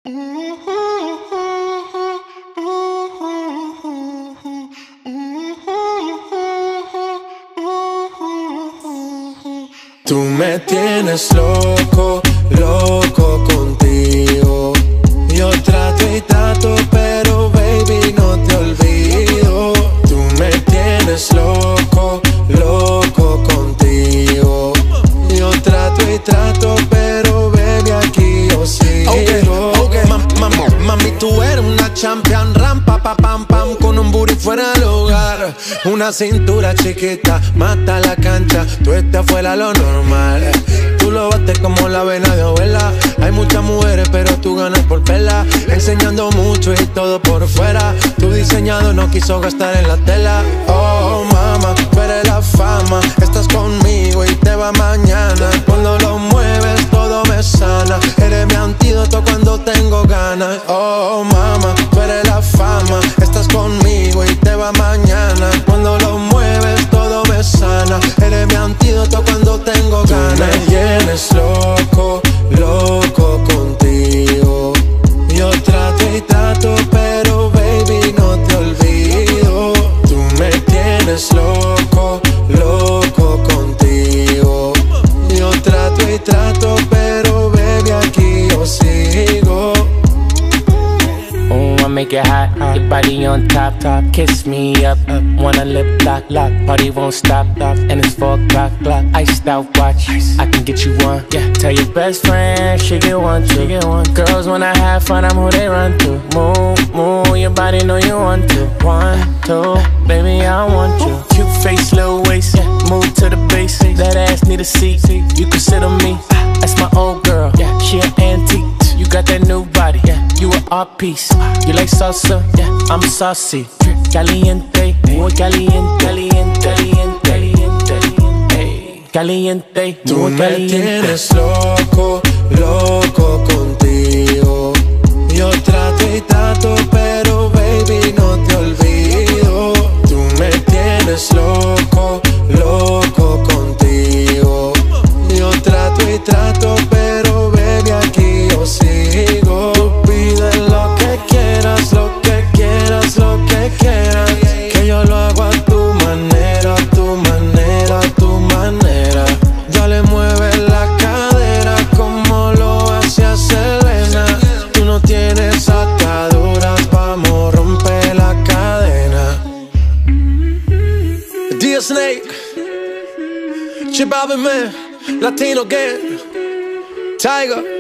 Tú me tienes loco, loco contigo. Yo trato y trato, pero baby no te olvido. Tú me tienes loco, loco contigo. Yo trato y trato, pero baby aquí yo sigo. Okay. Mami, tú eres una champion, rampa, pa, pam, pam, con un booty fuera del hogar. Una cintura chiquita, mata la cancha, tú estás fuera lo normal. Tú lo bates como la vena de abuela. Hay muchas mujeres, pero tú ganas por pela. Enseñando mucho y todo por fuera. Tu diseñado no quiso gastar en la tela. Oh, mama, tú eres la fama. Estás conmigo y te va mañana. Cuando lo mueves, todo me sana. Eres mi antídoto cuando tengo ganas. Oh, mama, tú eres la fama. Estás conmigo y te va mañana. Cuando lo mueves, todo me sana. Eres mi antídoto cuando tengo ganas. Tú me tienes loco, loco contigo. Yo trato y trato, pero baby no te olvido. Tú me tienes loco, loco contigo. Yo trato y trato, pero baby aquí yo sigo. I make it hot, your body on top, kiss me up, wanna lip lock, party won't stop, and it's 4 o'clock, iced out watch, I can get you one, yeah. Tell your best friend, she get one, girls wanna have fun, I'm who they run to, move, your body know you want to, 1, 2, baby I want you, cute face, little waist, move to the base, that ass need a seat, you can sit on me, that's my old girl, she an antique. You got that new body, you an art piece. You like salsa, I'm saucy. Caliente, muy caliente, caliente, caliente, caliente, caliente. Tú me tienes loco, loco contigo. Yo trato y trato, pero baby no te olvido. Tú me tienes loco, loco contigo. Yo trato y trato, pero baby aquí yo sigo. Tú pides lo que quieras, lo que quieras, lo que quieras. Que yo lo hago a tu manera, a tu manera, a tu manera. Dale, mueve la cadera como lo hacía Selena. Tú no tienes ataduras, vamos a romper la cadena. D Snake, J Balvin, man, Latino Gang, Tiger.